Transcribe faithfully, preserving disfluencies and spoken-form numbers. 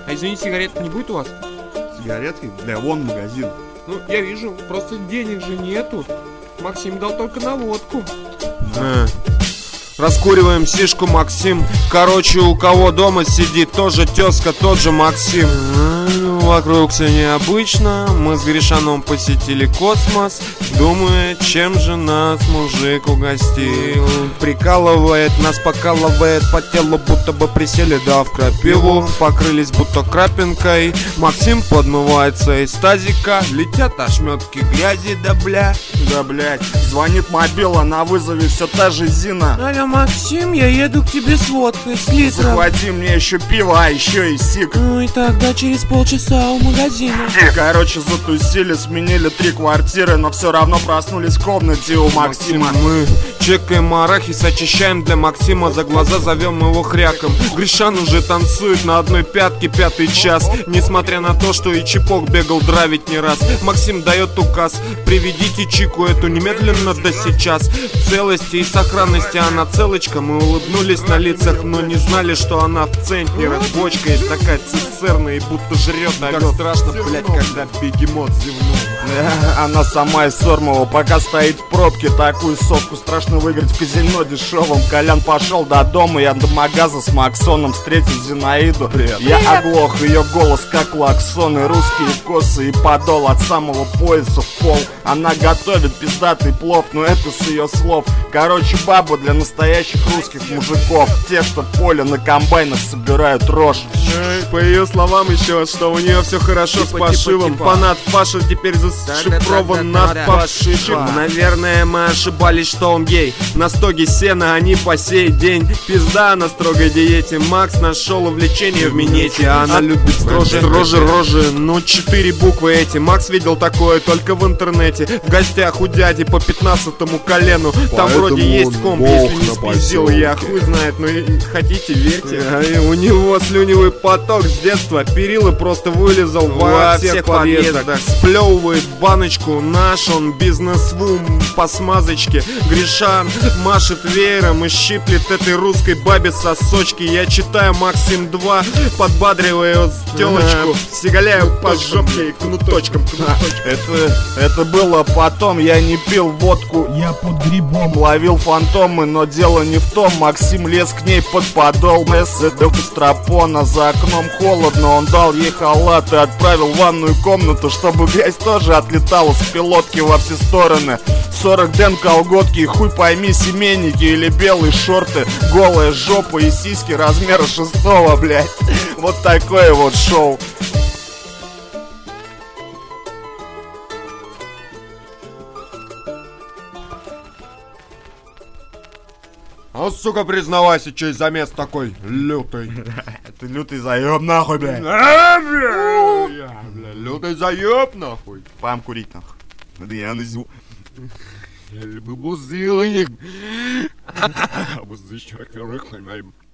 А извини, сигарет не будет у вас? Сигаретки? Бля, вон магазин. Ну, я вижу, просто денег же нету. Максим дал только на водку. А. Раскуриваем сишку, Максим. Короче, у кого дома сидит тоже тезка, тот же Максим. Вокруг все необычно. Мы с Гришаном посетили космос, думая, чем же нас мужик угостил. Прикалывает, нас покалывает по телу, будто бы присели, да, в крапиву. Покрылись будто крапинкой. Максим подмывается из тазика. Летят ошметки грязи, да бля. Да, блядь, звонит мобила, на вызове все та же Зина. Алло, Максим, я еду к тебе с водкой, с литром. Захвати мне еще пиво, а еще и сик. Ну и тогда через полчаса у магазина. Короче, затусили, сменили три квартиры, но все равно проснулись в комнате у Максима. Максим, мы чекаем арахис, очищаем для Максима, за глаза зовем его хряком. Гришан уже танцует на одной пятке пятый час, несмотря на то, что и Чипок бегал дравить не раз. Максим дает указ: приведите Чику эту немедленно, да сейчас. В целости и сохранности она целочка. Мы улыбнулись на лицах, но не знали, что она в центре бочка есть такая цистерна и будто жрет. Как страшно, блять, когда бегемот зевнул. Она сама из Сормова, пока стоит в пробке. Такую совку страшно выиграть в казино дешевом. Колян пошел до дома, я до магаза с Максоном встретил Зинаиду. Привет. Я Привет. Оглох, ее голос как клаксоны, русские косы и подол от самого пояса в пол. Она готовит пиздатый плов, но это с ее слов. Короче, баба для настоящих русских мужиков, те, что поле на комбайнах собирают рожь. По ее словам еще, что у нее все хорошо типа, с пошивом. Типа, типа. Панат Паша теперь зашифрован над пошивом. Наверное, мы ошибались, что он гей. На стоге сена они по сей день. Пизда на строгой диете. Макс нашел увлечение в минете. Она любит строже, строже рожи. Ну, четыре буквы эти. Макс видел такое только в интернете. В гостях у дяди по пятнадцатому колену. Там поэтому вроде есть комп, если не спиздил. Я хуй знает, но хотите, верьте. А, у него слюневый поток с детства. Перила просто вылезал во, во всех, всех подъездах. подъездах. Сплевывает в баночку наш он бизнес-вум по смазочке. Гришан машет веером и щиплет этой русской бабе сосочки. Я читаю Максим два, подбадриваю ее с телочку. Ага. Сигаляю по жопке кнуточком, кнуточком. Это, это было потом, я не пил водку, я под грибом ловил фантомы, но дело не в том. Максим лез к ней под подол. Мессы до стропона, за окном холодно. Он дал ей халат и отправил в ванную комнату, чтобы грязь тоже отлетала с пилотки во все стороны. сорок ден колготки и хуй пойми семейники или белые шорты, голая жопа и сиськи размера шестого, блядь. Вот такое вот шоу. А, сука, признавайся, чей замес такой лютый. Ты лютый заеб нахуй, блядь. А, бля, бля, лютый заеб нахуй. Пам курить нахуй. Да я назову. Я люблю бузылы. Бузы, чувак,